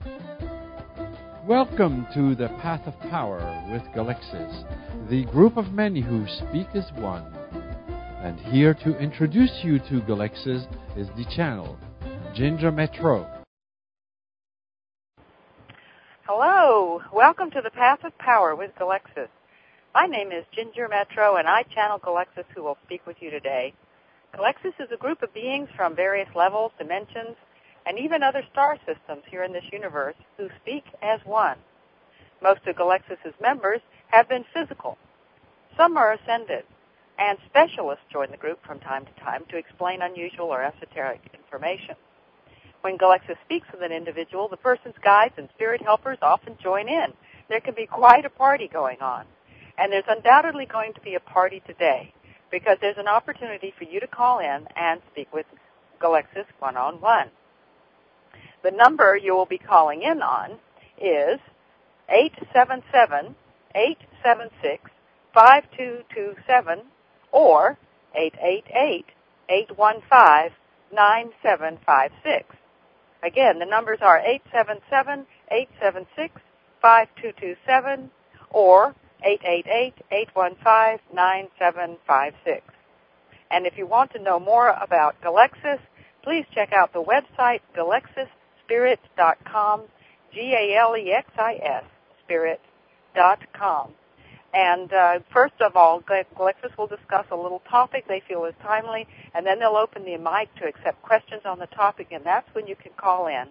Welcome to the Path of Power with Galexis, the group of many who speak as one. And here to introduce you to Galexis is the channel, Ginger Metro. Hello, welcome to the Path of Power with Galexis. My name is Ginger Metro, and I channel Galexis, who will speak with you today. Galexis is a group of beings from various levels, dimensions, and even other star systems here in this universe who speak as one. Most of Galexis' members have been physical. Some are ascended, and specialists join the group from time to time to explain unusual or esoteric information. When Galexis speaks with an individual, the person's guides and spirit helpers often join in. There can be quite a party going on. And there's undoubtedly going to be a party today, because there's an opportunity for you to call in and speak with Galexis one-on-one. The number you will be calling in on is 877-876-5227 or 888-815-9756. Again, the numbers are 877-876-5227 or 888-815-9756. And if you want to know more about Galexis, please check out the website GalexisSpirit.com, Galexis Spirit.com. And first of all, Galexis will discuss a little topic they feel is timely, and then they'll open the mic to accept questions on the topic, and that's when you can call in.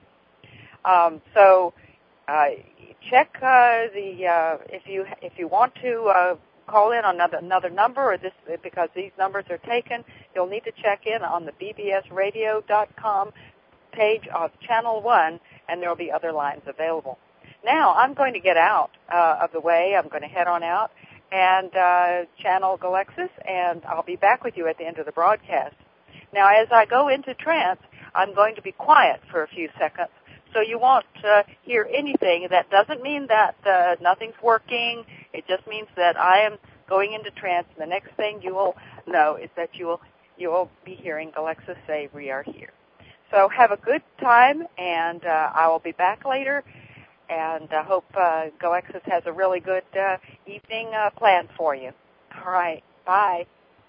Check if you want to call in on another number, or this, because these numbers are taken, you'll need to check in on the bbsradio.com page of Channel 1, and there will be other lines available. Now, I'm going to get out of the way. I'm going to head on out and channel Galexis, and I'll be back with you at the end of the broadcast. Now, as I go into trance, I'm going to be quiet for a few seconds, so you won't hear anything. That doesn't mean that nothing's working. It just means that I am going into trance, and the next thing you will know is that you will be hearing Galexis say, "We are here." So have a good time, and I will be back later, and I hope Galexis has a really good evening planned for you. All right, bye.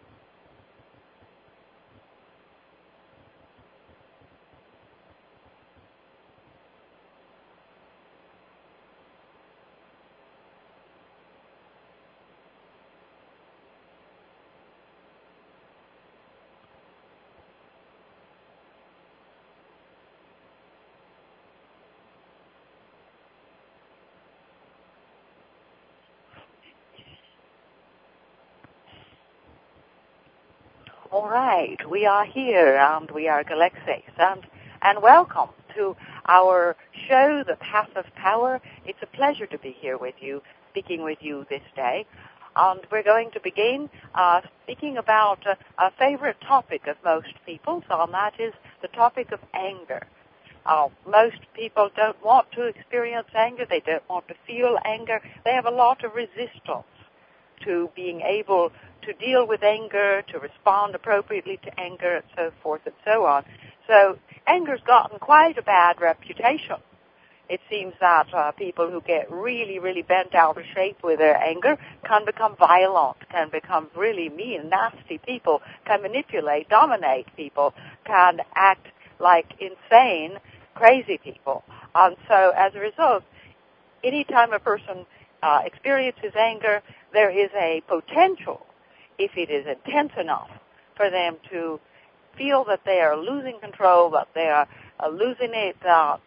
All right, we are here, and we are Galexis, and welcome to our show, The Path of Power. It's a pleasure to be here with you, speaking with you this day. And we're going to begin speaking about a favorite topic of most people's, and that is the topic of anger. Most people don't want to experience anger. They don't want to feel anger. They have a lot of resistance to being able to deal with anger, to respond appropriately to anger, and so forth and so on. So anger's gotten quite a bad reputation. It seems that people who get really, really bent out of shape with their anger can become violent, can become really mean, nasty people, can manipulate, dominate people, can act like insane, crazy people. And so as a result, anytime a person experiences anger, there is a potential, if it is intense enough, for them to feel that they are losing control, that they are losing it,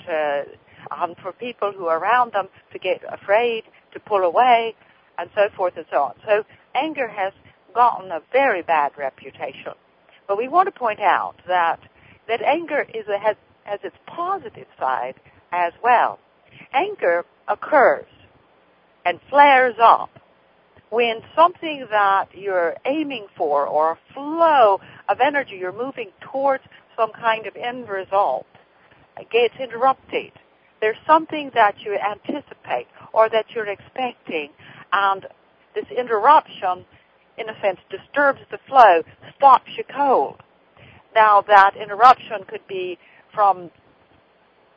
and for people who are around them to get afraid, to pull away, and so forth and so on. So anger has gotten a very bad reputation. But we want to point out that anger has its positive side as well. Anger occurs and flares up when something that you're aiming for, or a flow of energy you're moving towards some kind of end result, gets interrupted. There's something that you anticipate or that you're expecting, and this interruption, in a sense, disturbs the flow, stops you cold. Now, that interruption could be from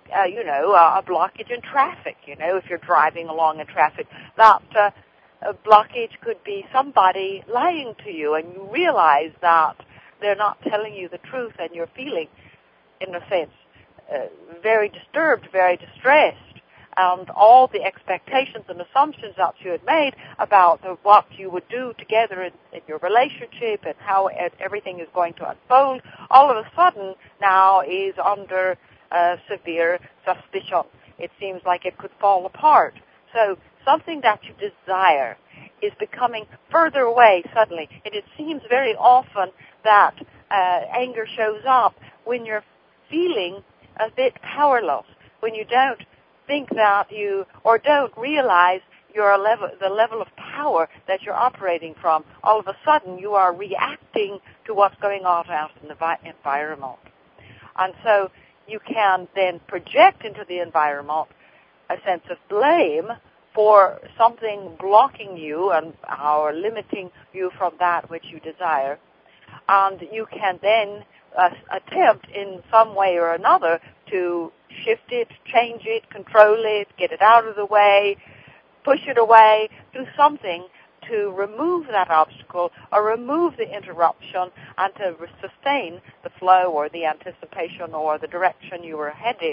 a blockage in traffic. If you're driving along in traffic, that a blockage could be somebody lying to you, and you realize that they're not telling you the truth, and you're feeling, in a sense, very disturbed, very distressed, and all the expectations and assumptions that you had made about what you would do together in your relationship and how everything is going to unfold, all of a sudden now is under severe suspicion. It seems like it could fall apart. So something that you desire is becoming further away suddenly. And it seems very often that anger shows up when you're feeling a bit powerless, when you don't think that or don't realize the level of power that you're operating from. All of a sudden, you are reacting to what's going on out in the environment. And so you can then project into the environment a sense of blame for something blocking you or limiting you from that which you desire. And you can then attempt in some way or another to shift it, change it, control it, get it out of the way, push it away, do something to remove that obstacle or remove the interruption and to sustain the flow or the anticipation or the direction you were headed.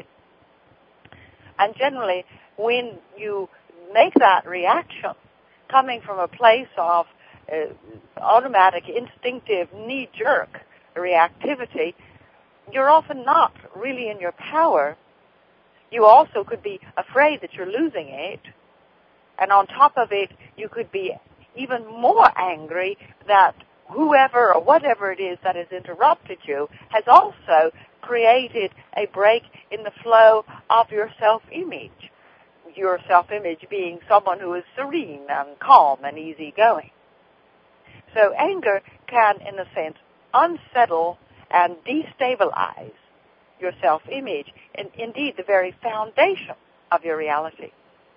And generally, when you make that reaction coming from a place of automatic, instinctive, knee-jerk reactivity, you're often not really in your power. You also could be afraid that you're losing it. And on top of it, you could be even more angry that whoever or whatever it is that has interrupted you has also created a break in the flow of your self-image. Your self-image being someone who is serene and calm and easygoing. So anger can, in a sense, unsettle and destabilize your self-image, and indeed the very foundation of your reality.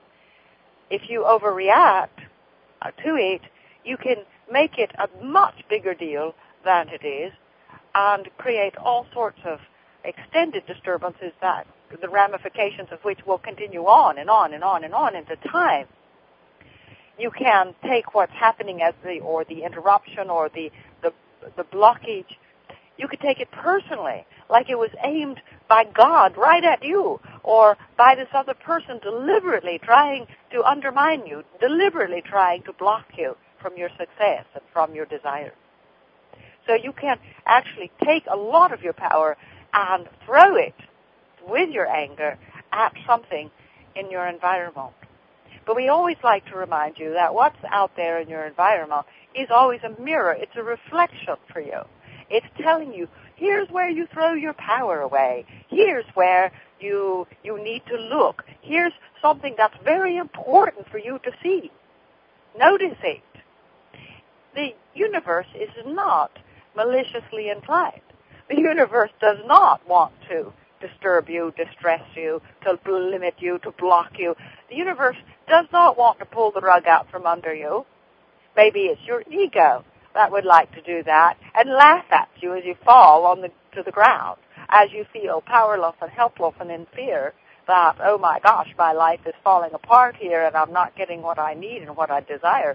If you overreact to it, you can make it a much bigger deal than it is and create all sorts of extended disturbances that the ramifications of which will continue on and on and on and on into time. You can take what's happening as the interruption or the blockage. You could take it personally, like it was aimed by God right at you, or by this other person deliberately trying to undermine you, deliberately trying to block you from your success and from your desire. So you can actually take a lot of your power and throw it with your anger at something in your environment. But we always like to remind you that what's out there in your environment is always a mirror. It's a reflection for you. It's telling you, here's where you throw your power away. Here's where you need to look. Here's something that's very important for you to see. Notice it. The universe is not maliciously inclined. The universe does not want to disturb you, distress you, to limit you, to block you. The universe does not want to pull the rug out from under you. Maybe it's your ego that would like to do that and laugh at you as you fall to the ground, as you feel powerless and helpless and in fear that, oh my gosh, my life is falling apart here and I'm not getting what I need and what I desire.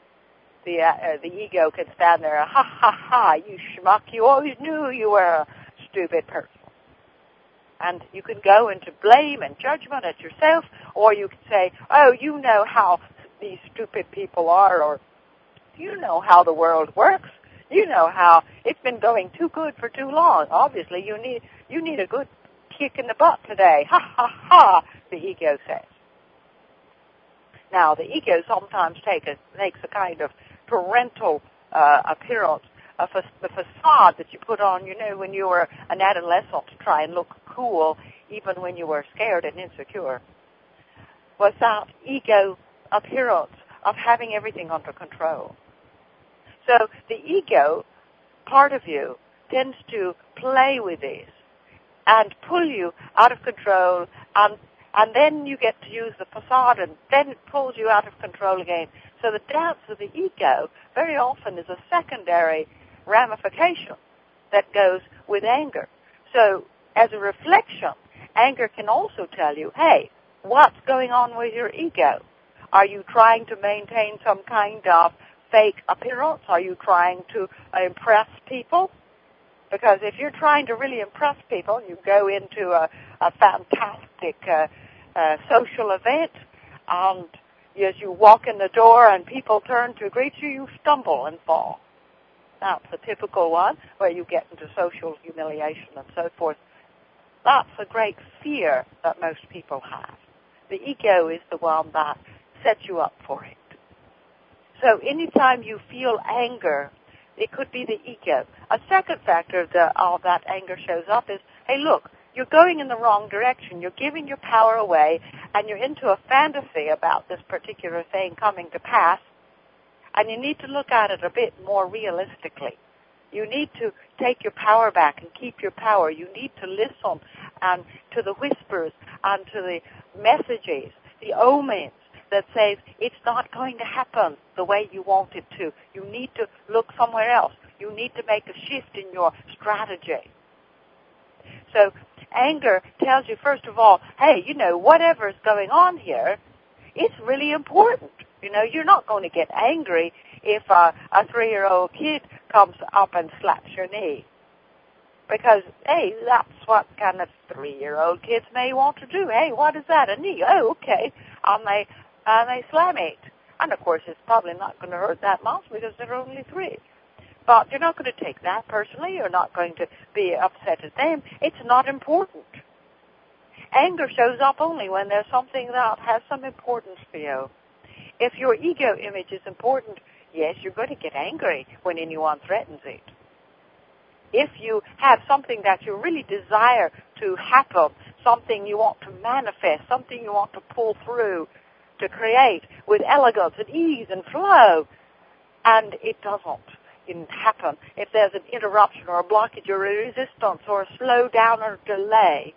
The ego can stand there, ha ha ha, you schmuck, you always knew you were a stupid person. And you can go into blame and judgment at yourself, or you can say, oh, you know how these stupid people are, or you know how the world works. You know how it's been going too good for too long. Obviously, you need a good kick in the butt today. Ha ha ha, the ego says. Now, the ego sometimes makes a kind of parental appearance, the facade that you put on, when you were an adolescent to try and look cool, even when you were scared and insecure, was that ego appearance of having everything under control. So the ego part of you tends to play with this and pull you out of control, and then you get to use the facade, and then it pulls you out of control again. So the dance of the ego very often is a secondary ramification that goes with anger. So as a reflection Anger can also tell you, hey, what's going on with your ego? Are you trying to maintain some kind of fake appearance? Are you trying to impress people? Because if you're trying to really impress people, you go into a fantastic social event, and as you walk in the door and people turn to greet you, you stumble and fall. That's a typical one where you get into social humiliation and so forth. That's a great fear that most people have. The ego is the one that sets you up for it. So anytime you feel anger, it could be the ego. A second factor of that anger shows up is, hey, look, you're going in the wrong direction. You're giving your power away, and you're into a fantasy about this particular thing coming to pass, and you need to look at it a bit more realistically. You need to take your power back and keep your power. You need to listen to the whispers and to the messages, the omens that says it's not going to happen the way you want it to. You need to look somewhere else. You need to make a shift in your strategy. So anger tells you, first of all, hey, whatever's going on here, it's really important. You're not going to get angry if a 3-year-old kid comes up and slaps your knee. Because, hey, that's what kind of 3-year-old kids may want to do. Hey, what is that, a knee? Oh, okay. And they slam it. And, of course, it's probably not going to hurt that much because they're only 3. But you're not going to take that personally. You're not going to be upset at them. It's not important. Anger shows up only when there's something that has some importance for you. If your ego image is important, yes, you're going to get angry when anyone threatens it. If you have something that you really desire to happen, something you want to manifest, something you want to pull through, to create with elegance and ease and flow, and it doesn't happen, if there's an interruption or a blockage or a resistance or a slow down or delay,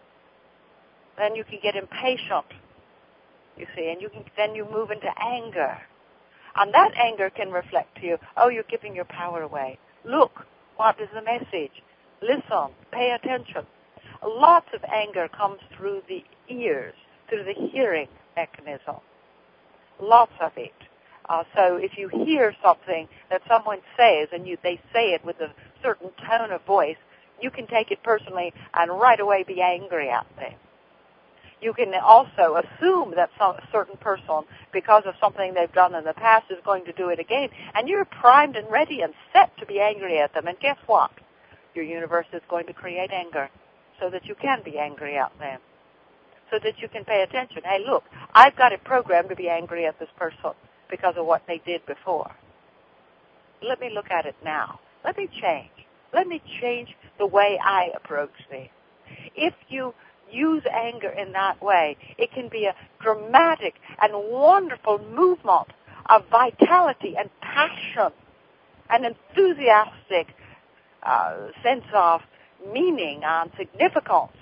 then you can get impatient, you see, and then you move into anger. And that anger can reflect to you, oh, you're giving your power away. Look, what is the message? Listen, pay attention. Lots of anger comes through the ears, through the hearing mechanism. Lots of it. So if you hear something that someone says and they say it with a certain tone of voice, you can take it personally and right away be angry at them. You can also assume that a certain person, because of something they've done in the past, is going to do it again, and you're primed and ready and set to be angry at them. And guess what? Your universe is going to create anger so that you can be angry at them, so that you can pay attention. Hey, look, I've got it programmed to be angry at this person because of what they did before. Let me look at it now. Let me change. Let me change the way I approach this. If you use anger in that way, it can be a dramatic and wonderful movement of vitality and passion, an enthusiastic sense of meaning and significance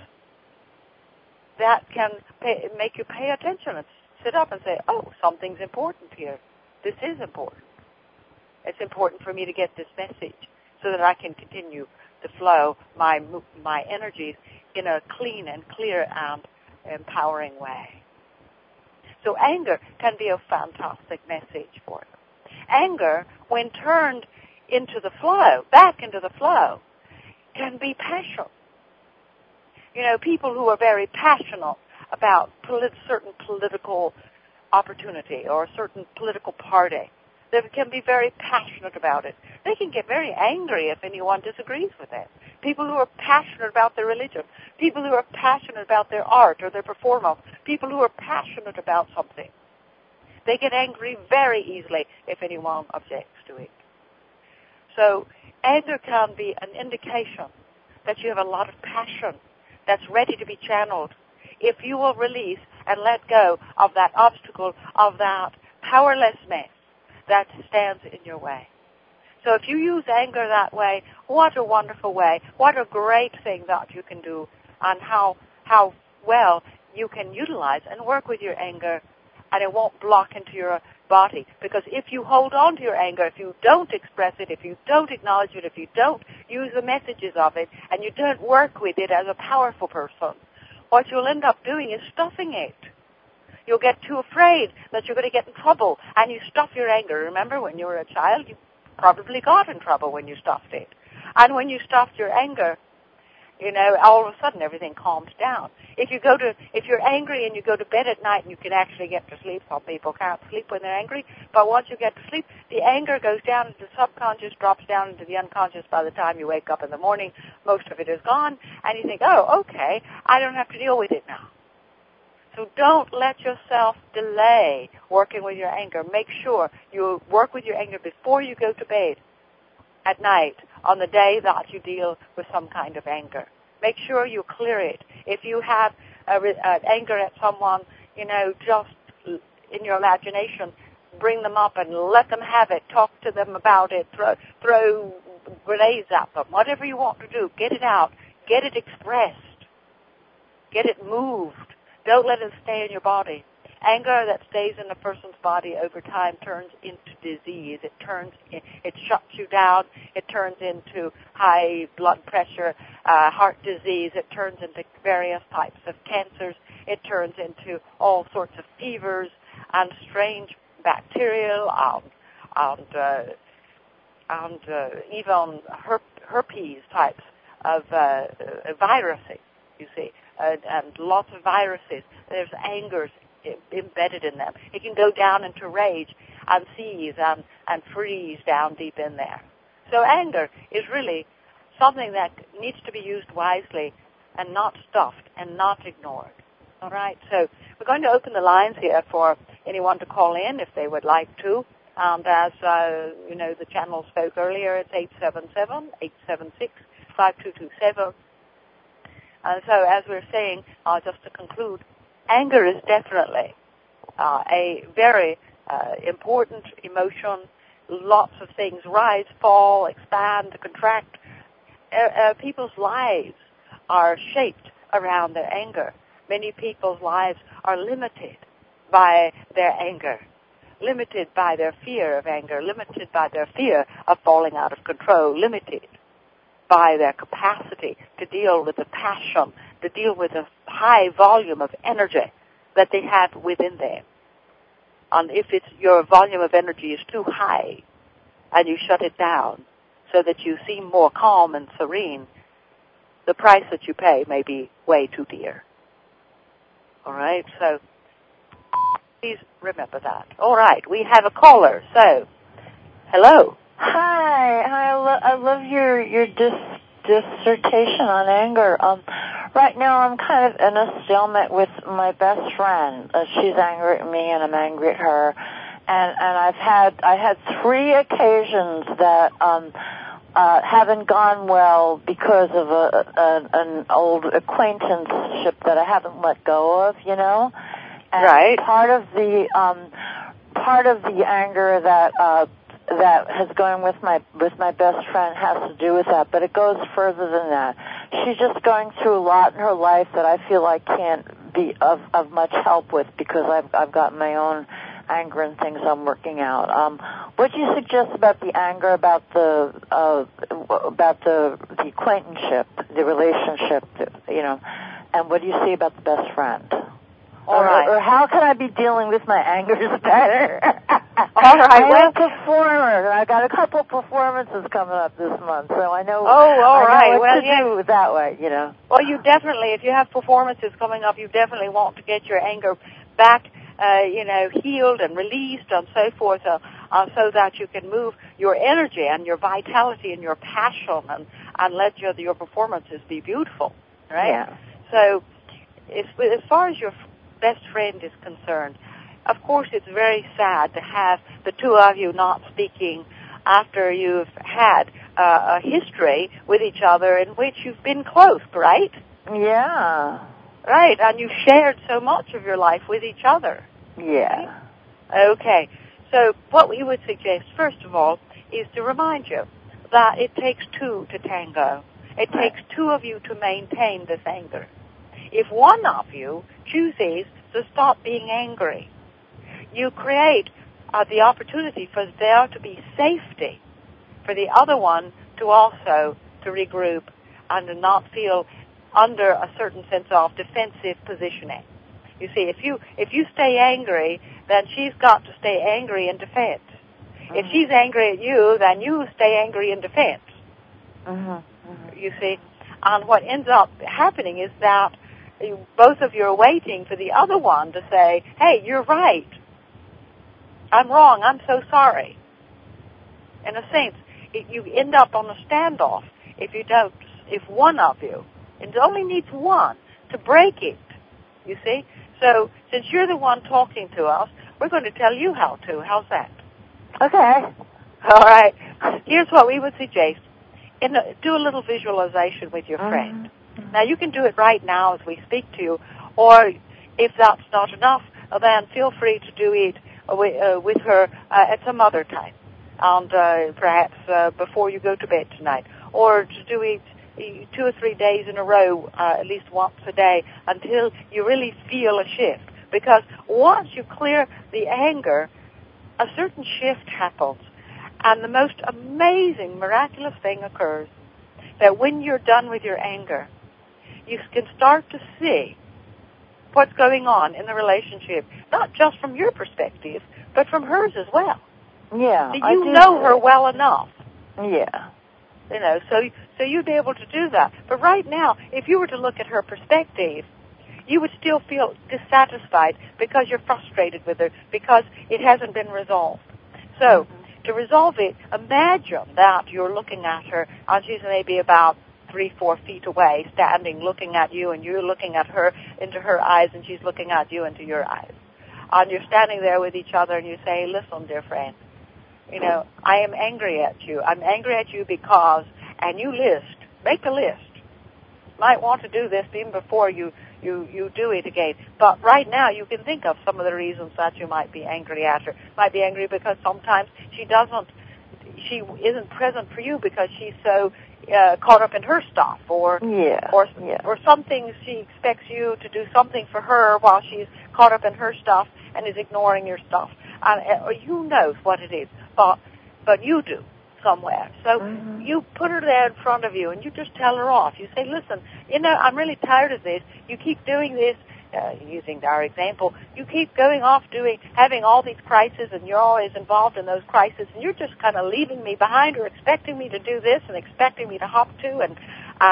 that can make you pay attention and sit up and say, oh, something's important here. This is important. It's important for me to get this message so that I can continue to flow my energies in a clean and clear and empowering way. So anger can be a fantastic message for you. Anger, when turned into the flow, back into the flow, can be passion. People who are very passionate about certain political opportunity or a certain political party, they can be very passionate about it. They can get very angry if anyone disagrees with them. People who are passionate about their religion, people who are passionate about their art or their performance, people who are passionate about something, they get angry very easily if anyone objects to it. So anger can be an indication that you have a lot of passion that's ready to be channeled. If you will release and let go of that obstacle, of that powerlessness that stands in your way. So if you use anger that way, what a wonderful way, what a great thing that you can do, and how well you can utilize and work with your anger, and it won't block into your body. Because if you hold on to your anger, if you don't express it, if you don't acknowledge it, if you don't use the messages of it, and you don't work with it as a powerful person, what you'll end up doing is stuffing it. You'll get too afraid that you're going to get in trouble, and you stuff your anger. Remember, when you were a child, you probably got in trouble when you stuffed it. And when you stuffed your anger, all of a sudden everything calms down. If you're angry and you go to bed at night and you can actually get to sleep, some people can't sleep when they're angry, but once you get to sleep, the anger goes down into the subconscious, drops down into the unconscious. By the time you wake up in the morning, most of it is gone, and you think, oh, okay, I don't have to deal with it now. So don't let yourself delay working with your anger. Make sure you work with your anger before you go to bed at night on the day that you deal with some kind of anger. Make sure you clear it. If you have anger at someone, just in your imagination, bring them up and let them have it. Talk to them about it. Throw grenades at them. Whatever you want to do, get it out. Get it expressed. Get it moved. Don't let it stay in your body. Anger that stays in a person's body over time turns into disease. It shuts you down. It turns into high blood pressure, heart disease. It turns into various types of cancers. It turns into all sorts of fevers and strange bacterial and even herpes types of viruses, you see, and lots of viruses. There's angers embedded in them. It can go down into rage and seize and freeze down deep in there. So anger is really something that needs to be used wisely and not stuffed and not ignored. All right, so we're going to open the lines here for anyone to call in if they would like to. And as the channel spoke earlier, it's 877-876-5227. And so as we're saying, just to conclude, anger is definitely a very important emotion. Lots of things rise, fall, expand, contract. People's lives are shaped around their anger. Many people's lives are limited by their anger, limited by their fear of anger, limited by their fear of falling out of control, limited by their capacity to deal with the passion, to deal with the high volume of energy that they have within them. And if your volume of energy is too high and you shut it down so that you seem more calm and serene, the price that you pay may be way too dear. All right, so please remember that. All right, we have a caller, so hello. Hi, I love your dissertation on anger. Right now I'm kind of in a stalemate with my best friend. She's angry at me and I'm angry at her. And I had 3 occasions that haven't gone well because of an old acquaintanceship that I haven't let go of, And right. Part of the anger that has gone with my best friend has to do with that, but it goes further than that. She's just going through a lot in her life that I feel I can't be of much help with because I've got my own anger and things I'm working out. What do you suggest about the anger, about the acquaintanceship, the relationship, and what do you see about the best friend? All right. Or how can I be dealing with my angers better? All right. I'm a performer, and I've got a couple performances coming up this month, so I know. Oh, all right. What to do that way, Well, you definitely, if you have performances coming up, you definitely want to get your anger back, healed and released and so forth, so that you can move your energy and your vitality and your passion and let your performances be beautiful, right? Yeah. So, as far as your best friend is concerned, of course it's very sad to have the two of you not speaking after you've had a history with each other in which you've been close, right? Yeah. Right, and you've shared so much of your life with each other. Yeah. Right? Okay, so what we would suggest, first of all, is to remind you that it takes 2 to tango. It takes 2 of you to maintain this anger. If one of you chooses to stop being angry, you create the opportunity for there to be safety for the other one to also to regroup and to not feel under a certain sense of defensive positioning. You see, if you stay angry, then she's got to stay angry in defense. If she's angry at you, then you stay angry in defense. You see, and what ends up happening is that both of you are waiting for the other one to say, "Hey, you're right. I'm wrong. I'm so sorry." In a sense, you end up on a standoff if one of you, it only needs one to break it, you see. So since you're the one talking to us, we're going to tell you how to. How's that? Okay. All right. Here's what we would suggest. Do a little visualization with your friend. Now, you can do it right now as we speak to you, or if that's not enough, then feel free to do it with her at some other time, and perhaps before you go to bed tonight, or to do it 2 or 3 days in a row, at least once a day, until you really feel a shift. Because once you clear the anger, a certain shift happens, and the most amazing, miraculous thing occurs, that when you're done with your anger, you can start to see what's going on in the relationship, not just from your perspective, but from hers as well. Yeah. So you know her well enough. Yeah. You know, so you'd be able to do that. But right now, if you were to look at her perspective, you would still feel dissatisfied because you're frustrated with her, because it hasn't been resolved. So, to resolve it, imagine that you're looking at her, and she's maybe about 3-4 feet away, standing, looking at you, and you're looking at her into her eyes, and she's looking at you into your eyes. And you're standing there with each other, and you say, "Listen, dear friend, you know, I am angry at you. I'm angry at you because," and you make a list. Might want to do this even before you do it again. But right now you can think of some of the reasons that you might be angry at her. Might be angry because sometimes she isn't present for you because she's so caught up in her stuff, or some things she expects you to do something for her while she's caught up in her stuff and is ignoring your stuff. And you know what it is, but you do somewhere. So you put her there in front of you, and you just tell her off. You say, "Listen, you know, I'm really tired of this. You keep doing this," using our example. "You keep going off having all these crises, and you're always involved in those crises, and you're just kind of leaving me behind, or expecting me to do this and expecting me to hop to, and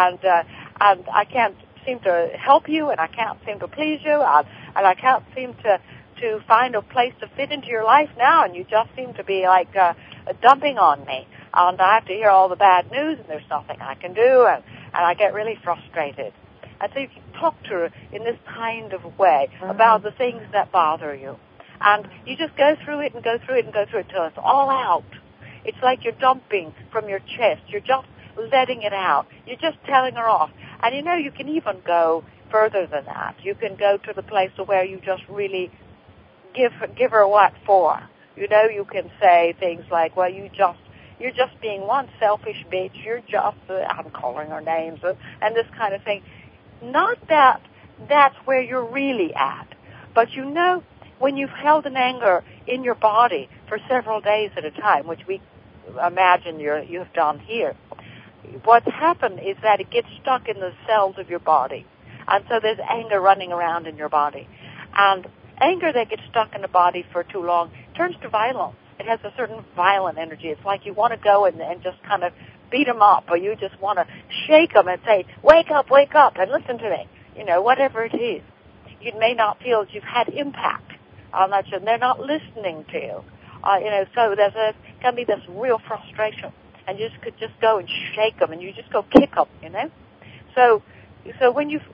I can't seem to help you, and I can't seem to please you, and I can't seem to find a place to fit into your life now, and you just seem to be like dumping on me, and I have to hear all the bad news, and there's nothing I can do, and I get really frustrated." And so you can talk to her in this kind of way about the things that bother you. And you just go through it and go through it and go through it till it's all out. It's like you're dumping from your chest. You're just letting it out. You're just telling her off. And you know, you can even go further than that. You can go to the place where you just really give her what for. You know, you can say things like, "Well, you're just being one selfish bitch. You're just," I'm calling her names, and this kind of thing. Not that that's where you're really at, but you know, when you've held an anger in your body for several days at a time, which we imagine you have done here, what's happened is that it gets stuck in the cells of your body, and so there's anger running around in your body. And anger that gets stuck in the body for too long turns to violence. It has a certain violent energy. It's like you want to go and just kind of beat them up, or you just want to shake them and say, wake up, and listen to me. You know, whatever it is. You may not feel that you've had impact on that, and they're not listening to you. You know, so can be this real frustration, and you could just go and shake them, and you just go kick them, you know. So when you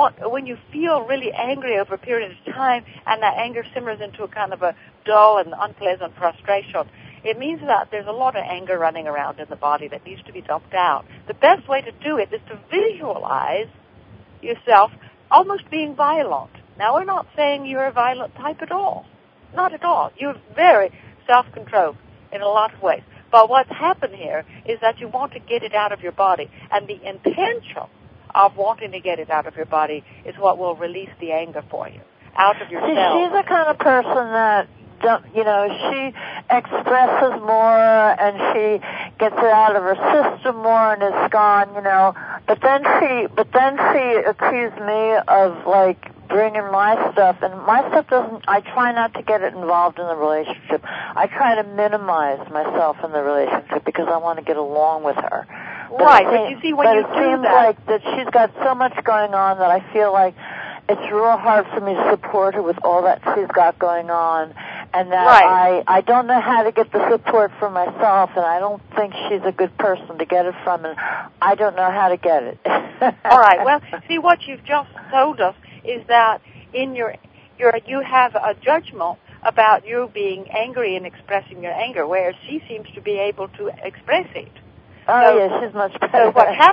feel really angry over a period of time, and that anger simmers into a kind of a dull and unpleasant frustration, it means that there's a lot of anger running around in the body that needs to be dumped out. The best way to do it is to visualize yourself almost being violent. Now, we're not saying you're a violent type at all. Not at all. You're very self-controlled in a lot of ways. But what's happened here is that you want to get it out of your body, and the intention of wanting to get it out of your body is what will release the anger for you out of your cells. She's the kind of person that, you know, she expresses more, and she gets it out of her system more, and it's gone, you know, But then she accused me of like bringing my stuff, and my stuff doesn't. I try not to get it involved in the relationship. I try to minimize myself in the relationship because I want to get along with her. But you see, when you do that, it seems like that she's got so much going on that I feel like it's real hard for me to support her with all that she's got going on, and that I don't know how to get the support for myself, and I don't think she's a good person to get it from, and I don't know how to get it. All right. Well, see, what you've just told us is that in you have a judgment about you being angry and expressing your anger, whereas she seems to be able to express it. She's much better.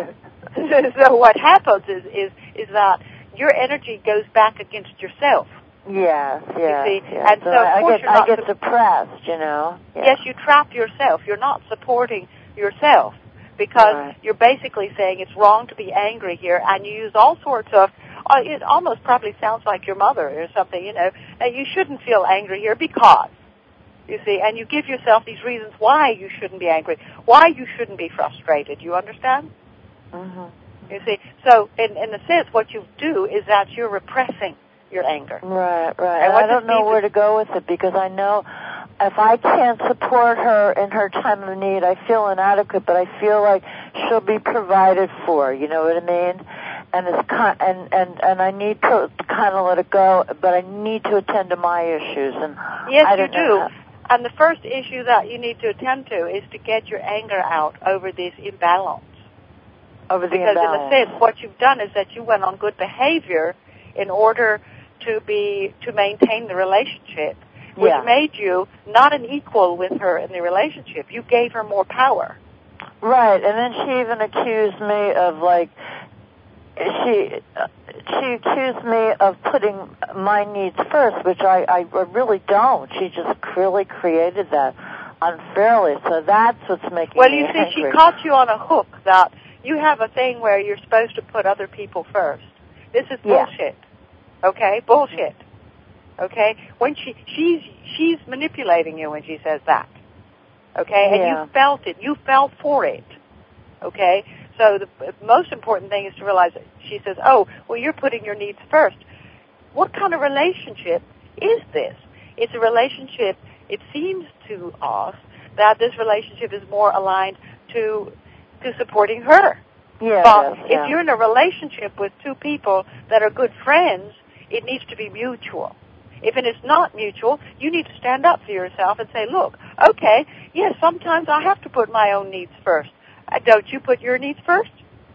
So what happens is that your energy goes back against yourself. Yes. You see? Yeah. And so I get depressed, you know. Yeah. Yes, you trap yourself. You're not supporting yourself because you're basically saying it's wrong to be angry here, and you use all sorts of. It almost probably sounds like your mother or something, you know. You shouldn't feel angry here because. You see, and you give yourself these reasons why you shouldn't be angry, why you shouldn't be frustrated. You understand? Mm-hmm. You see, so in a sense, what you do is that you're repressing your anger. Right. And I don't know where to go with it because I know if I can't support her in her time of need, I feel inadequate, but I feel like she'll be provided for. You know what I mean? And it's and I need to kind of let it go, but I need to attend to my issues. And yes, you do. And the first issue that you need to attend to is to get your anger out over this imbalance. Because in a sense, what you've done is that you went on good behavior in order to maintain the relationship, which made you not an equal with her in the relationship. You gave her more power. Right, and then she even accused me of like. She accused me of putting my needs first, which I really don't. She just really created that unfairly, so that's what's making me angry. Well, you see, she caught you on a hook that you have a thing where you're supposed to put other people first. This is bullshit. Okay? Bullshit. Okay? When she's manipulating you when she says that. Okay? And you felt it. You fell for it. Okay? So the most important thing is to realize that she says, oh, well, you're putting your needs first. What kind of relationship is this? It's a relationship, it seems to us, that this relationship is more aligned to supporting her. But if you're in a relationship with two people that are good friends, it needs to be mutual. If it is not mutual, you need to stand up for yourself and say, look, okay, yes, sometimes I have to put my own needs first. Don't you put your needs first?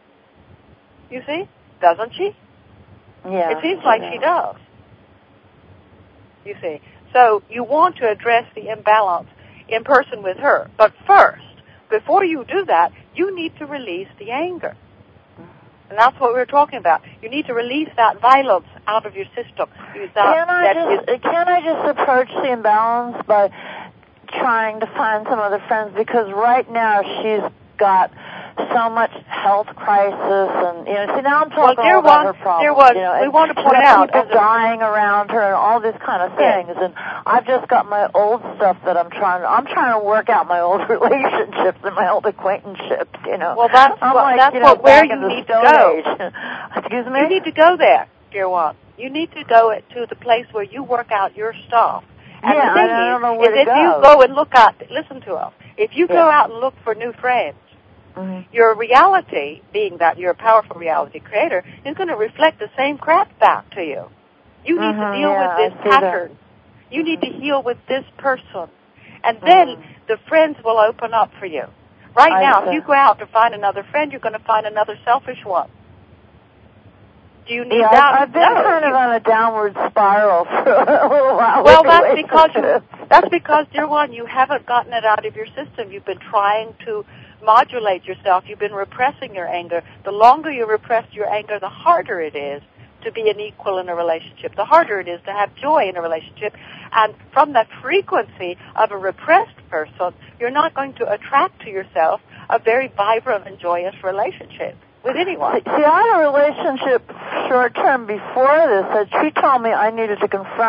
You see? Doesn't she? Yeah. It seems like she does. You see? So you want to address the imbalance in person with her. But first, before you do that, you need to release the anger. And that's what we're talking about. You need to release that violence out of your system. Can I just approach the imbalance by trying to find some other friends? Because right now she's got so much health crisis, and see now I'm talking about her problems. We want to point out people dying around her and all these kind of things. And I've just got my old stuff that I'm trying to work out my old relationships and my old acquaintanceships. Well, that's where you need to go. Excuse me. You need to go there, dear one. You need to go to the place where you work out your stuff. And the thing I don't know where to go. If you go and listen to us. If you go out and look for new friends, your reality, being that you're a powerful reality creator, is going to reflect the same crap back to you. You need to deal with this pattern. You need to heal with this person. And then the friends will open up for you. Right now, if you go out to find another friend, you're going to find another selfish one. Do you need that? I've been kind of on a downward spiral for a little while. Well, that's because, dear one, you haven't gotten it out of your system. You've been trying to modulate yourself. You've been repressing your anger. The longer you repress your anger, the harder it is to be an equal in a relationship. The harder it is to have joy in a relationship. And from that frequency of a repressed person, you're not going to attract to yourself a very vibrant and joyous relationship with anyone. See, I had a relationship short term before this that she told me I needed to confront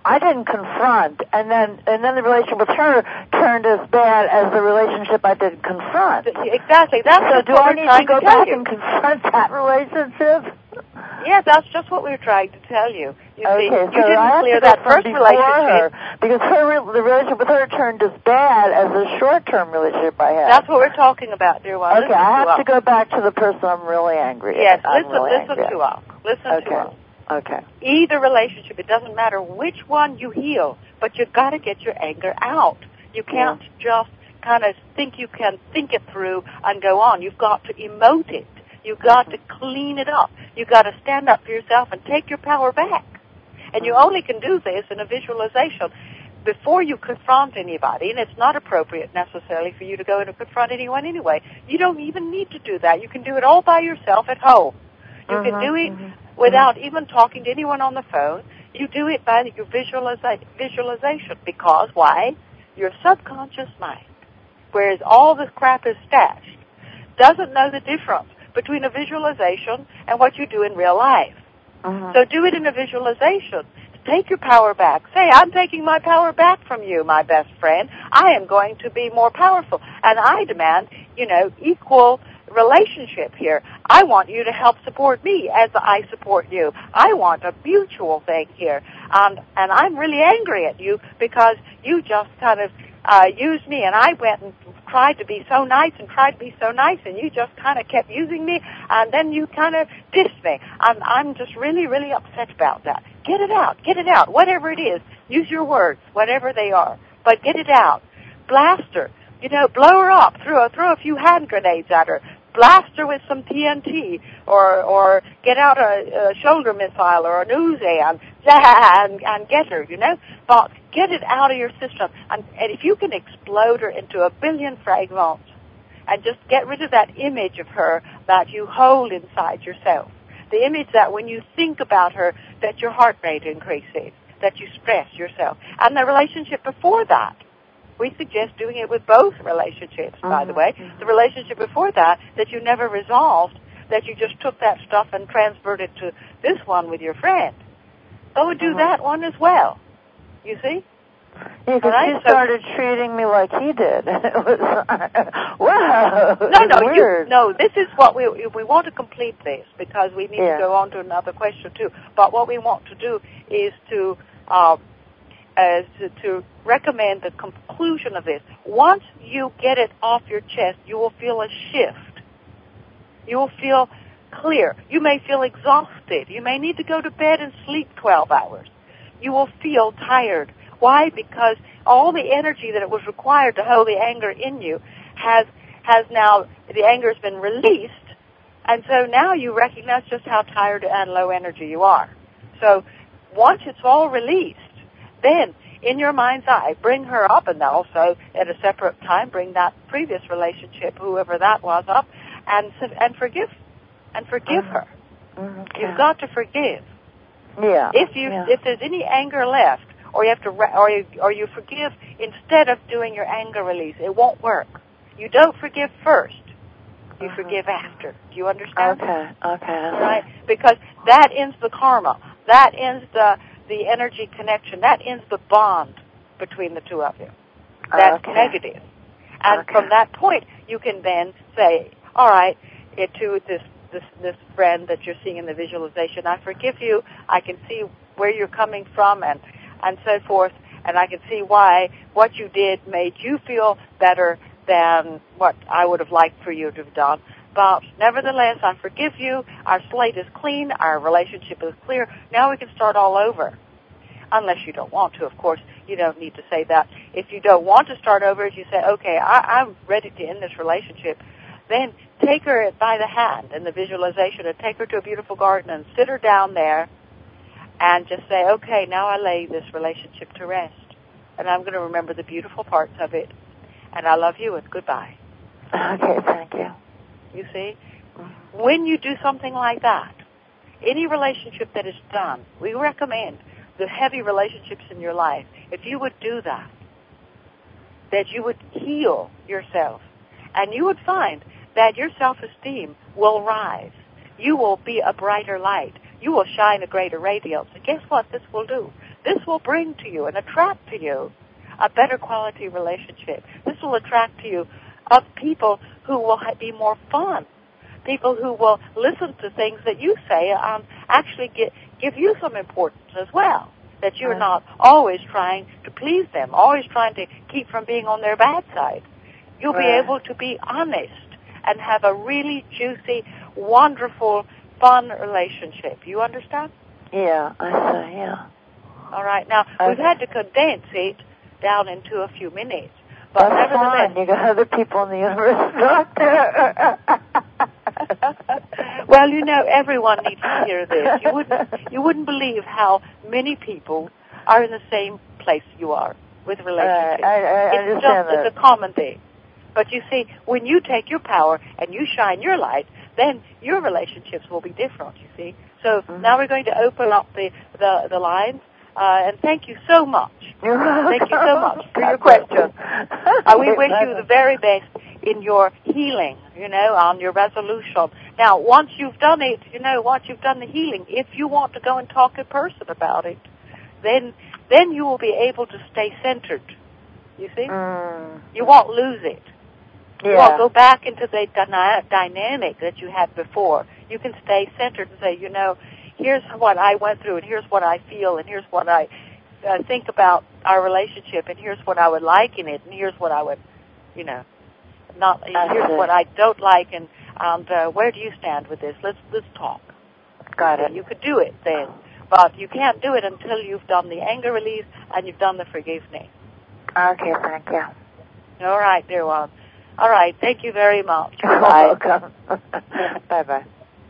I didn't confront, and then the relationship with her turned as bad as the relationship I didn't confront. Exactly. That's so do I need to go back and confront that relationship? Yes, that's just what we were trying to tell you. You see, so you didn't clear that first relationship. Because the relationship with her turned as bad as the short-term relationship I had. That's what we're talking about, dear one. Okay, I have to go back to the person I'm really angry Yes, at. listen to us. Listen to us. Okay. Either relationship, it doesn't matter which one you heal, but you've got to get your anger out. You can't just kind of think you can think it through and go on. You've got to emote it. You've got to clean it up. You've got to stand up for yourself and take your power back. And you only can do this in a visualization before you confront anybody, and it's not appropriate necessarily for you to go and confront anyone anyway. You don't even need to do that. You can do it all by yourself at home. You can do it without even talking to anyone on the phone. You do it by your visualization. Because, why? Your subconscious mind, whereas all this crap is stashed, doesn't know the difference between a visualization and what you do in real life. So do it in a visualization. Take your power back. Say, I'm taking my power back from you, my best friend. I am going to be more powerful. And I demand, equal relationship here. I want you to help support me as I support you. I want a mutual thing here. And I'm really angry at you because you just kind of used me, and I went and tried to be so nice and you just kind of kept using me, and then you kind of dissed me. I'm just really, really upset about that. Get it out, whatever it is. Use your words, whatever they are, but get it out. Blast her, blow her up, throw a few hand grenades at her, blast her with some TNT, or get out a shoulder missile or an Uzi and get her, but get it out of your system. And if you can explode her into a billion fragments and just get rid of that image of her that you hold inside yourself, the image that when you think about her, that your heart rate increases, that you stress yourself, and the relationship before that. We suggest doing it with both relationships, by the way. The relationship before that you never resolved, that you just took that stuff and transferred it to this one with your friend. Go and do that one as well. You see? Yeah, because he started treating me like he did. It was, whoa. No, this is what we want to complete this, because we need to go on to another question too. But what we want to do is to recommend the conclusion of this. Once you get it off your chest, you will feel a shift. You will feel clear. You may feel exhausted. You may need to go to bed and sleep 12 hours. You will feel tired. Why? Because all the energy that it was required to hold the anger in you has now, the anger has been released, and so now you recognize just how tired and low energy you are. So once it's all released, then in your mind's eye, bring her up, and also at a separate time bring that previous relationship, whoever that was, up, and forgive her. Okay. You've got to forgive. Yeah. If there's any anger left, or you have to, or you forgive instead of doing your anger release, it won't work. You don't forgive first. You forgive after. Do you understand? Okay. All right? Because that ends the karma. That ends the energy connection. That ends the bond between the two of you. That's negative. And from that point, you can then say, all right, to this friend that you're seeing in the visualization, I forgive you. I can see where you're coming from and so forth, and I can see why what you did made you feel better than what I would have liked for you to have done. But nevertheless, I forgive you. Our slate is clean. Our relationship is clear. Now we can start all over. Unless you don't want to, of course. You don't need to say that. If you don't want to start over, if you say, okay, I'm ready to end this relationship, then take her by the hand in the visualization and take her to a beautiful garden and sit her down there and just say, okay, now I lay this relationship to rest. And I'm going to remember the beautiful parts of it. And I love you and goodbye. Okay, thank you. You see? When you do something like that, any relationship that is done, we recommend the heavy relationships in your life, if you would do that you would heal yourself. And you would find that your self-esteem will rise. You will be a brighter light. You will shine a greater radiance. And guess what this will do? this will bring to you and attract to you a better quality relationship. This will attract to you people who will be more fun, people who will listen to things that you say and actually give you some importance as well, that you're not always trying to please them, always trying to keep from being on their bad side. You'll be able to be honest and have a really juicy, wonderful, fun relationship. You understand? Yeah, I see, yeah. All right. Now, we've had to condense it down into a few minutes. But that's nevertheless, fine. You got other people in the universe out there. Well, you know, everyone needs to hear this. You wouldn't believe how many people are in the same place you are with relationships. I understand that. It's a common thing. But you see, when you take your power and you shine your light, then your relationships will be different, you see. So now we're going to open up the lines. And thank you so much. Thank you so much for your question. We wish you the very best in your healing, on your resolution. Now, once you've done it, once you've done the healing, if you want to go and talk in person about it, then you will be able to stay centered. You see? You won't lose it. Yeah. You won't go back into the dynamic that you had before. You can stay centered and say, here's what I went through, and here's what I feel, and here's what I think about our relationship, and here's what I would like in it, and here's what I would, here's what I don't like, and where do you stand with this? Let's talk. Got it. You could do it then, but you can't do it until you've done the anger release and you've done the forgiveness. Okay, thank you. All right, dear one. All right, thank you very much. Bye. Welcome. Bye-bye.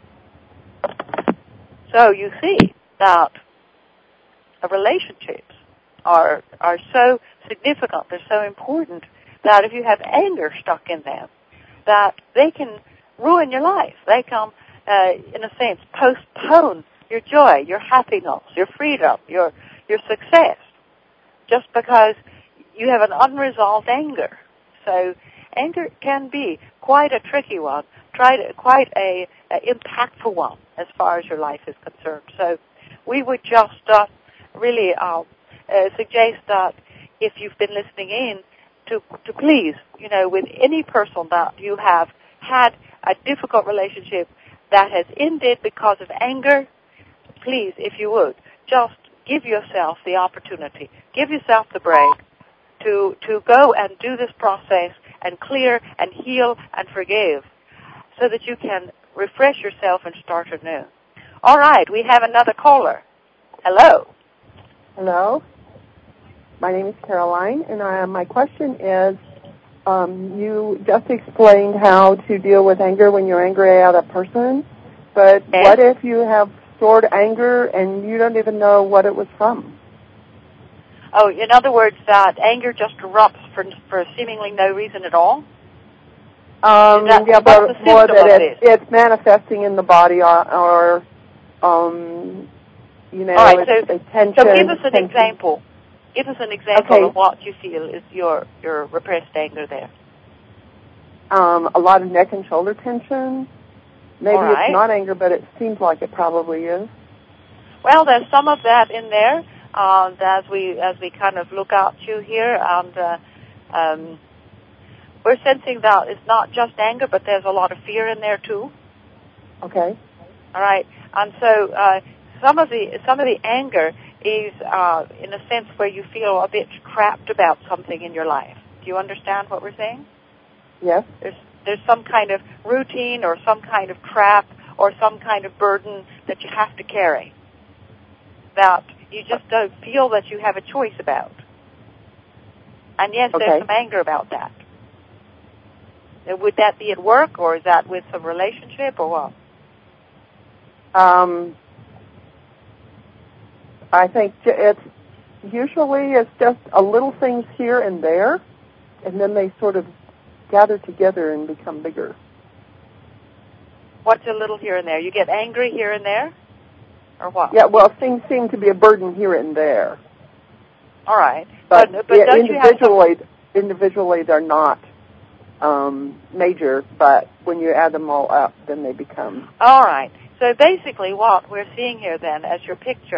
So you see that relationships are so significant, they're so important, that if you have anger stuck in them, that they can ruin your life. They can, in a sense, postpone your joy, your happiness, your freedom, your success, just because you have an unresolved anger. So anger can be quite a tricky one, quite a impactful one as far as your life is concerned. So we would just really suggest that if you've been listening in, to please, with any person that you have had a difficult relationship that has ended because of anger, please, if you would, just give yourself the opportunity, give yourself the break to go and do this process and clear and heal and forgive so that you can refresh yourself and start anew. All right, we have another caller. Hello. Hello. My name is Caroline, and my question is, you just explained how to deal with anger when you're angry at a person, but what if you have stored anger and you don't even know what it was from? Oh, in other words, that anger just erupts for seemingly no reason at all? But more that it's manifesting in the body or all right, so give us an example. Give us an example of what you feel is your repressed anger there. A lot of neck and shoulder tension. Maybe it's not anger, but it seems like it probably is. Well, there's some of that in there as we kind of look at you here, and we're sensing that it's not just anger, but there's a lot of fear in there too. Okay. All right, and so some of the anger is in a sense where you feel a bit trapped about something in your life. Do you understand what we're saying? Yes. There's some kind of routine or some kind of trap or some kind of burden that you have to carry that you just don't feel that you have a choice about. And yes, there's some anger about that. Would that be at work, or is that with some relationship, or what? I think it's just a little things here and there, and then they sort of gather together and become bigger. What's a little here and there? You get angry here and there, or what? Yeah, well, things seem to be a burden here and there. All right, but don't individually they're not major, but when you add them all up, then they become. All right. So basically what we're seeing here then as your picture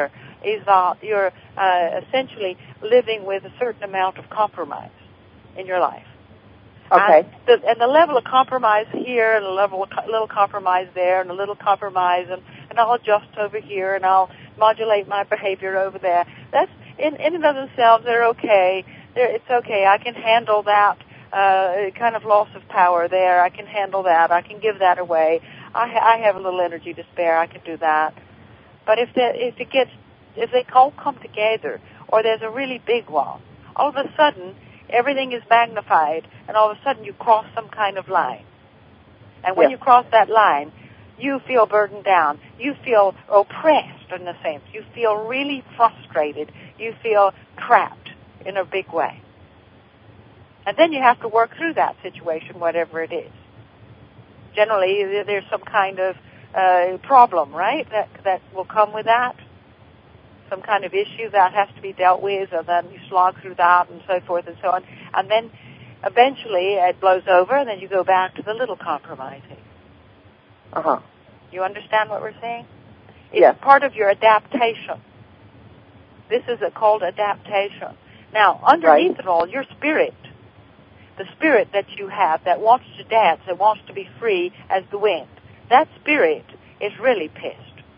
is that you're essentially living with a certain amount of compromise in your life. Okay. And the level of compromise here, and a little compromise there, and a little compromise, and I'll adjust over here, and I'll modulate my behavior over there. That's in and of themselves, they're okay. It's okay. I can handle that kind of loss of power there. I can handle that. I can give that away. I have a little energy to spare. I can do that. But if they all come together, or there's a really big one, all of a sudden everything is magnified, and all of a sudden you cross some kind of line. And when you cross that line, you feel burdened down. You feel oppressed in a sense. You feel really frustrated. You feel trapped in a big way. And then you have to work through that situation, whatever it is. Generally, there's some kind of problem, right, that will come with that. Some kind of issue that has to be dealt with, and then you slog through that, and so forth and so on. And then eventually it blows over, and then you go back to the little compromising. Uh-huh. You understand what we're saying? It's part of your adaptation. This is called adaptation. Now, underneath it all, your spirit, the spirit that you have that wants to dance, that wants to be free as the wind, that spirit is really pissed.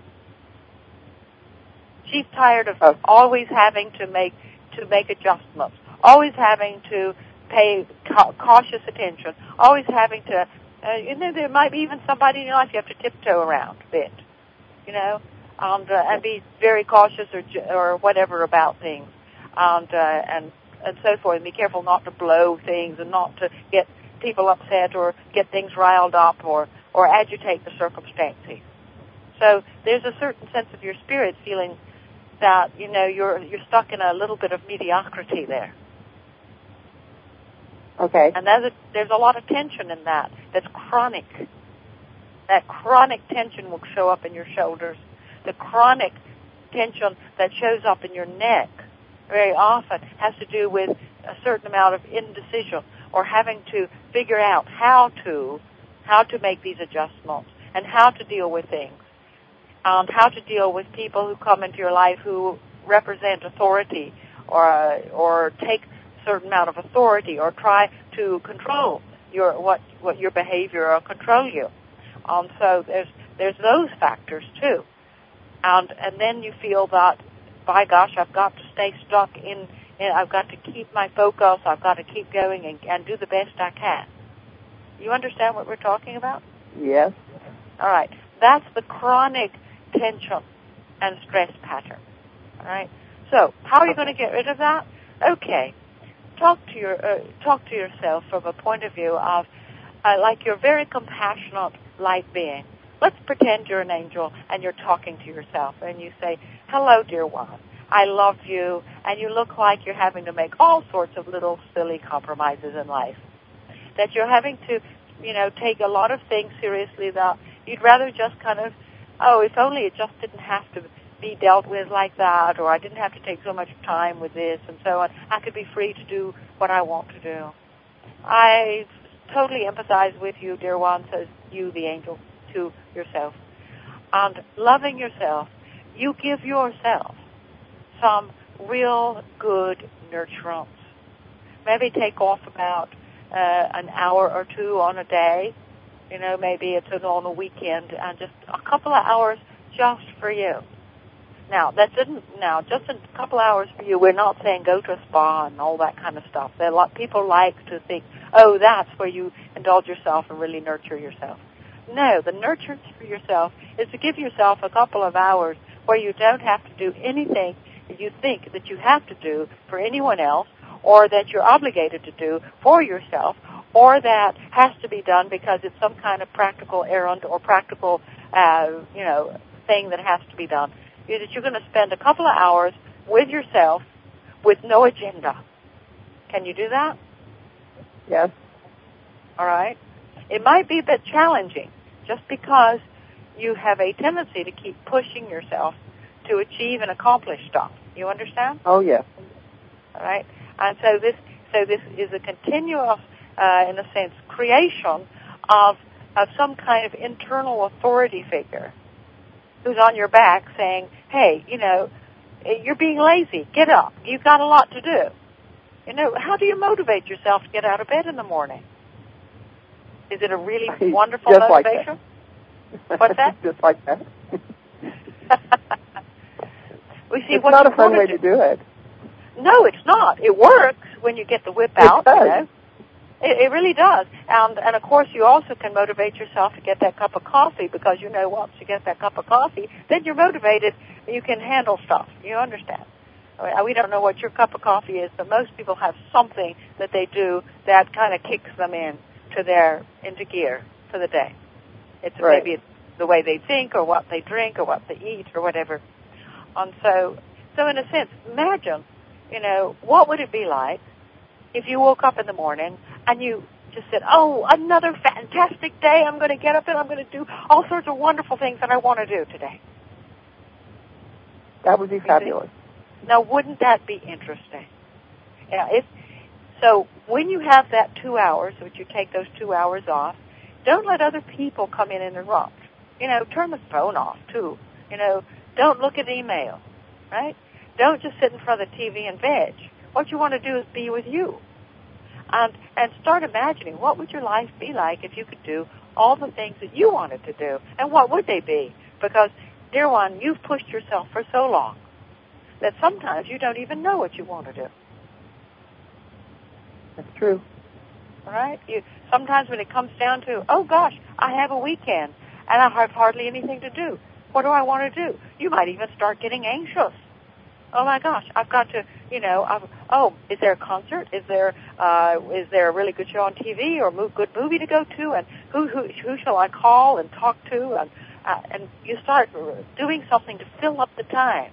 She's tired of always having to make adjustments, always having to pay cautious attention, always having to, there might be even somebody in your life you have to tiptoe around a bit, and be very cautious or whatever about things, and so forth. And be careful not to blow things and not to get people upset or get things riled up or agitate the circumstances. So there's a certain sense of your spirit feeling that, you're stuck in a little bit of mediocrity there. Okay. And there's a lot of tension in that. That's chronic. That chronic tension will show up in your shoulders. The chronic tension that shows up in your neck very often has to do with a certain amount of indecision or having to figure out how to make these adjustments and how to deal with things. How to deal with people who come into your life who represent authority or take a certain amount of authority or try to control your behavior or control you. So there's those factors too. And then you feel that, by gosh, I've got to stay stuck in I've got to keep my focus, I've got to keep going and do the best I can. You understand what we're talking about? Yes. All right. That's the chronic tension and stress pattern. All right. So how are you going to get rid of that? Okay. Talk to yourself from a point of view of like you're very compassionate light being. Let's pretend you're an angel and you're talking to yourself and you say, "Hello, dear one. I love you," and you look like you're having to make all sorts of little silly compromises in life. That you're having to, take a lot of things seriously that you'd rather just kind of, if only it just didn't have to be dealt with like that, or I didn't have to take so much time with this and so on. I could be free to do what I want to do. I totally empathize with you, dear one, says you, the angel, to yourself. And loving yourself, you give yourself some real good nurturance. Maybe take off about an hour or two on a day. Maybe it's on a weekend, and just a couple of hours just for you. Now, just a couple hours for you. We're not saying go to a spa and all that kind of stuff. People like to think, that's where you indulge yourself and really nurture yourself. No, the nurturance for yourself is to give yourself a couple of hours where you don't have to do anything that you think that you have to do for anyone else, or that you're obligated to do for yourself, or that has to be done because it's some kind of practical errand or practical, thing that has to be done. That you're going to spend a couple of hours with yourself with no agenda. Can you do that? Yes. All right. It might be a bit challenging just because you have a tendency to keep pushing yourself to achieve and accomplish stuff. You understand? Oh, yes. All right. And so this is a continuous, in a sense, creation of some kind of internal authority figure who's on your back saying, hey, you're being lazy. Get up. You've got a lot to do. You know, how do you motivate yourself to get out of bed in the morning? Is it a really wonderful just motivation? Like What's that? Just like that. We see it's what not you a fun want way to to do it. No, it's not. It works when you get the whip out. It does. You know? It really does. And of course, you also can motivate yourself to get that cup of coffee, because you know once you get that cup of coffee, then you're motivated. You can handle stuff. You understand? We don't know what your cup of coffee is, but most people have something that they do that kind of kicks them into gear for the day. It's right. Maybe it's the way they think, or what they drink, or what they eat, or whatever. And so in a sense, imagine, you know, what would it be like if you woke up in the morning and you just said, oh, another fantastic day. I'm going to get up and I'm going to do all sorts of wonderful things that I want to do today. That would be fabulous. Now, wouldn't that be interesting? Yeah. So when you have that 2 hours, which you take those 2 hours off, don't let other people come in and interrupt. You know, turn the phone off, too. You know, don't look at email, right? Don't just sit in front of the TV and veg. What you want to do is be with you. And start imagining, what would your life be like if you could do all the things that you wanted to do? And what would they be? Because, dear one, you've pushed yourself for so long that sometimes you don't even know what you want to do. That's true. All right? Sometimes when it comes down to, oh, gosh, I have a weekend, and I have hardly anything to do. What do I want to do? You might even start getting anxious. Oh, my gosh, I've got to, you know, is there a concert? Is there a really good show on TV or good movie to go to? And who shall I call and talk to? And you start doing something to fill up the time.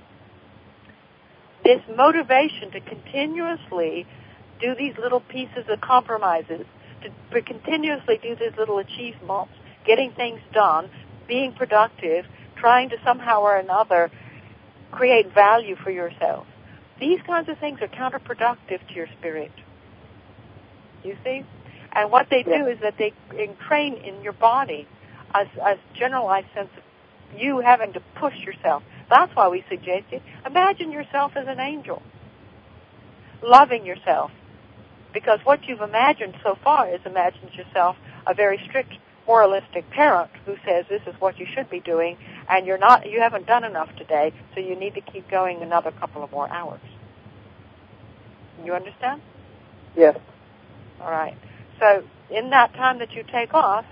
This motivation to continuously do these little pieces of compromises, to continuously do these little achievements, getting things done, being productive, trying to somehow or another create value for yourself. These kinds of things are counterproductive to your spirit. You see? And what they do is that they entrain in your body a generalized sense of you having to push yourself. That's why we suggested, imagine yourself as an angel, loving yourself. Because what you've imagined so far is imagined yourself a very strict moralistic parent who says this is what you should be doing, and you haven't done enough today, so you need to keep going another couple of more hours. You understand? Yes. All right. So in that time that you take off,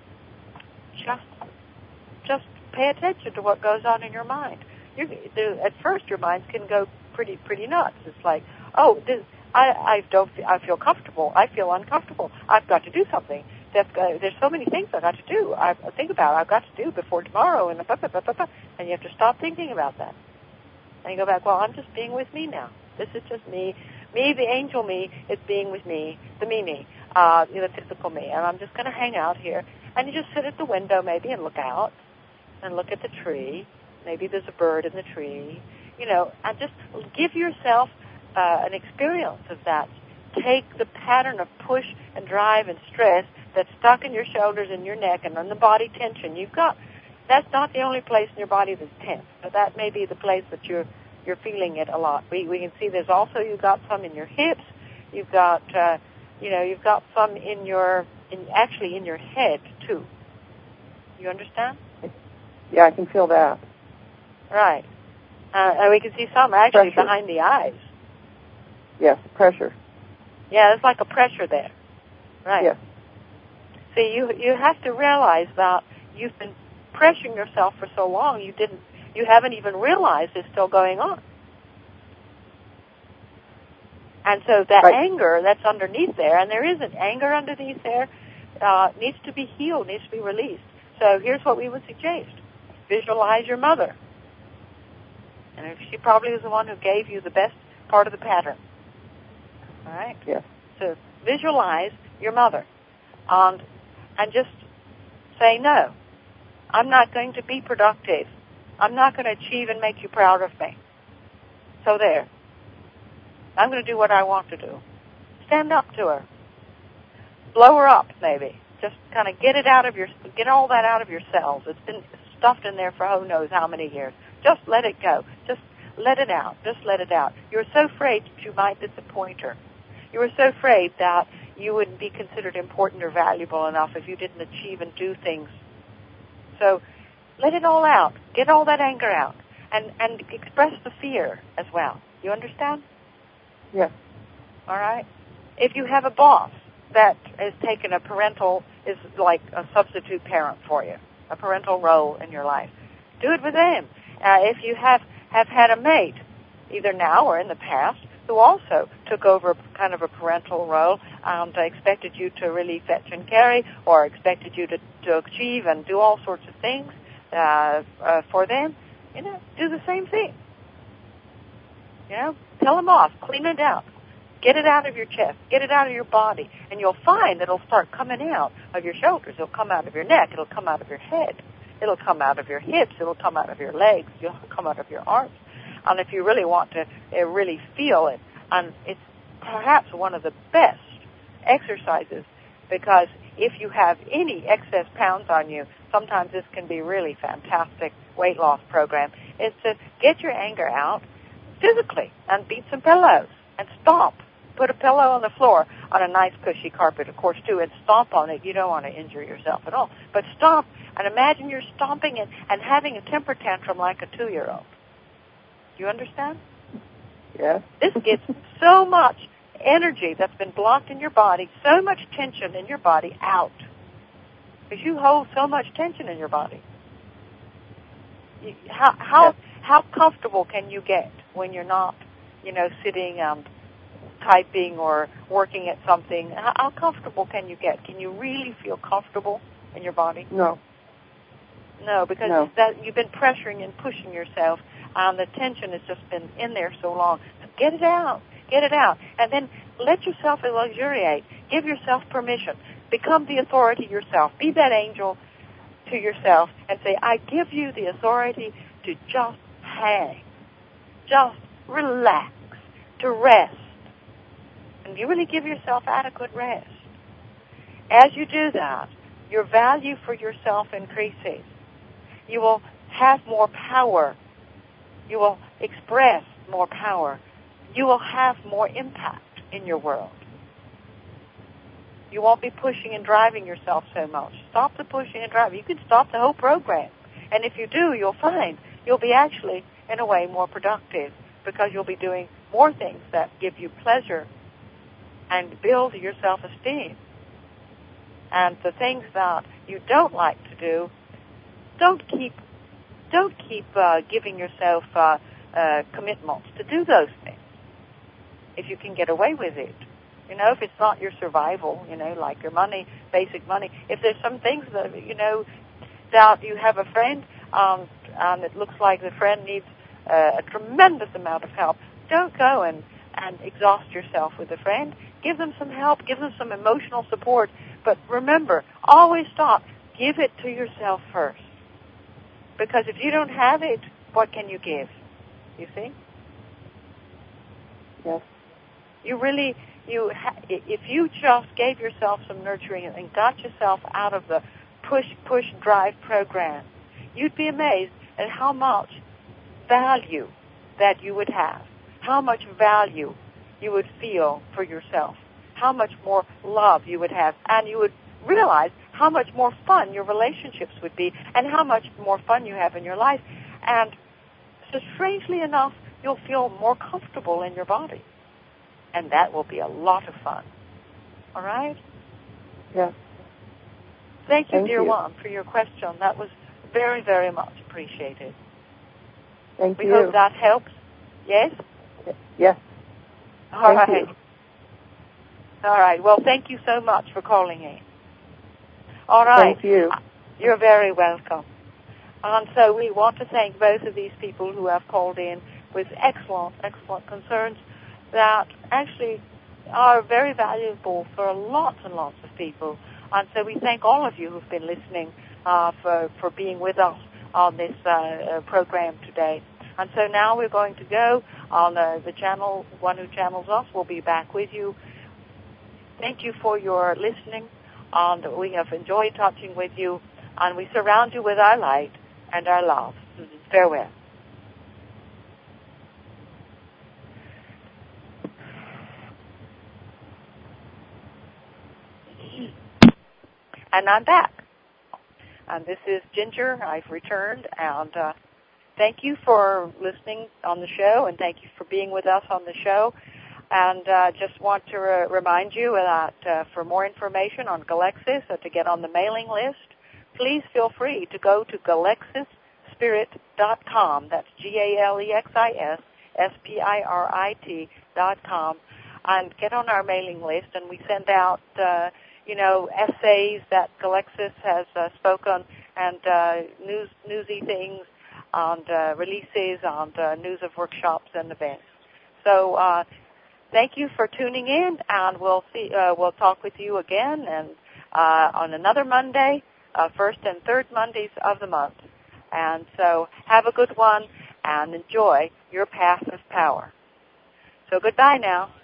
just pay attention to what goes on in your mind. At first, your mind can go pretty nuts. It's like, oh, I feel comfortable. I feel uncomfortable. I've got to do something. There's so many things I've got to do. I've got to do before tomorrow, and you have to stop thinking about that. And you go back, well, I'm just being with me now. This is just me. Me, the angel me, is being with me, the me, the physical me. And I'm just going to hang out here. And you just sit at the window maybe and look out and look at the tree. Maybe there's a bird in the tree. You know, and just give yourself an experience of that. Take the pattern of push and drive and stress that's stuck in your shoulders and your neck and on the body tension you've got. That's not the only place in your body that's tense, but that may be the place that you're feeling it a lot. We can see there's also, you've got some in your hips. You've got you've got some in your head too. You understand? Yeah, I can feel that. Right. And we can see some actually pressure behind the eyes. Yes, pressure. Yeah, there's like a pressure there. Right. Yes. See, you have to realize that you've been pressuring yourself for so long you haven't even realized it's still going on. And so that anger that's underneath there, and there is an anger underneath there, needs to be healed, needs to be released. So here's what we would suggest. Visualize your mother. And she probably was the one who gave you the best part of the pattern. All right? Yes. So visualize your mother. And just say, no, I'm not going to be productive. I'm not going to achieve and make you proud of me. So there. I'm going to do what I want to do. Stand up to her. Blow her up, maybe. Just kind of get all that out of your cells. It's been stuffed in there for who knows how many years. Just let it go. Just let it out. Just let it out. You were so afraid that you might disappoint her. You were so afraid that you wouldn't be considered important or valuable enough if you didn't achieve and do things. So let it all out. Get all that anger out. And express the fear as well. You understand? Yes. All right? If you have a boss that has taken is like a substitute parent for you, a parental role in your life, do it with them. If you have had a mate, either now or in the past, who also took over kind of a parental role and expected you to really fetch and carry, or expected you to achieve and do all sorts of things for them, do the same thing. Tell them off, clean it out. Get it out of your chest. Get it out of your body. And you'll find that it'll start coming out of your shoulders. It'll come out of your neck. It'll come out of your head. It'll come out of your hips. It'll come out of your legs. It'll come out of your arms. And if you really want to really feel it, and it's perhaps one of the best exercises, because if you have any excess pounds on you, sometimes this can be really fantastic weight loss program, is to get your anger out physically and beat some pillows and stomp. Put a pillow on the floor on a nice cushy carpet, of course, too, and stomp on it. You don't want to injure yourself at all. But stomp, and imagine you're stomping it and having a temper tantrum like a 2-year-old. Do you understand? Yes. This gets so much energy that's been blocked in your body, so much tension in your body out. Because you hold so much tension in your body. How comfortable can you get when you're not, sitting typing or working at something? How comfortable can you get? Can you really feel comfortable in your body? No. No, because that you've been pressuring and pushing yourself, and the tension has just been in there so long. So get it out. Get it out. And then let yourself luxuriate. Give yourself permission. Become the authority yourself. Be that angel to yourself and say, I give you the authority to just hang, just relax, to rest. And you really give yourself adequate rest. As you do that, your value for yourself increases. You will have more power. You will express more power. You will have more impact in your world. You won't be pushing and driving yourself so much. Stop the pushing and driving. You can stop the whole program. And if you do, you'll find you'll be actually, in a way, more productive, because you'll be doing more things that give you pleasure and build your self-esteem. And the things that you don't like to do, don't keep giving yourself commitments to do those things if you can get away with it. If it's not your survival, like your money, basic money. If there's some things that, that you have a friend, and it looks like the friend needs a tremendous amount of help, don't go and exhaust yourself with a friend. Give them some help. Give them some emotional support. But remember, always stop. Give it to yourself first. Because if you don't have it, what can you give? You see? Yes. If you just gave yourself some nurturing and got yourself out of the push, drive program, you'd be amazed at how much value that you would have, how much value you would feel for yourself, how much more love you would have, and you would realize how much more fun your relationships would be and how much more fun you have in your life. And so strangely enough, you'll feel more comfortable in your body. And that will be a lot of fun. All right? Yes. Thank you, dear one, for your question. That was very, very much appreciated. Thank you. We hope that helps. Yes? Yes. All right. Thank you. All right. Well, thank you so much for calling in. All right. Thank you. You're very welcome. And so we want to thank both of these people who have called in with excellent, excellent concerns that actually are very valuable for lots and lots of people. And so we thank all of you who've been listening for being with us on this program today. And so now we're going to go on the channel. One who channels us will be back with you. Thank you for your listening. And we have enjoyed touching with you. And we surround you with our light and our love. Farewell. And I'm back. And this is Ginger. I've returned, and thank you for listening on the show, and thank you for being with us on the show. And just want to remind you that for more information on Galexis or to get on the mailing list, please feel free to go to GalexisSpirit.com. That's GalexisSpirit.com, and get on our mailing list. And we send out, essays that Galexis has spoken, and newsy things, and releases, and news of workshops and events. So thank you for tuning in, and we'll talk with you again and on another Monday, first and third Mondays of the month. And so have a good one and enjoy your path of power. So goodbye now.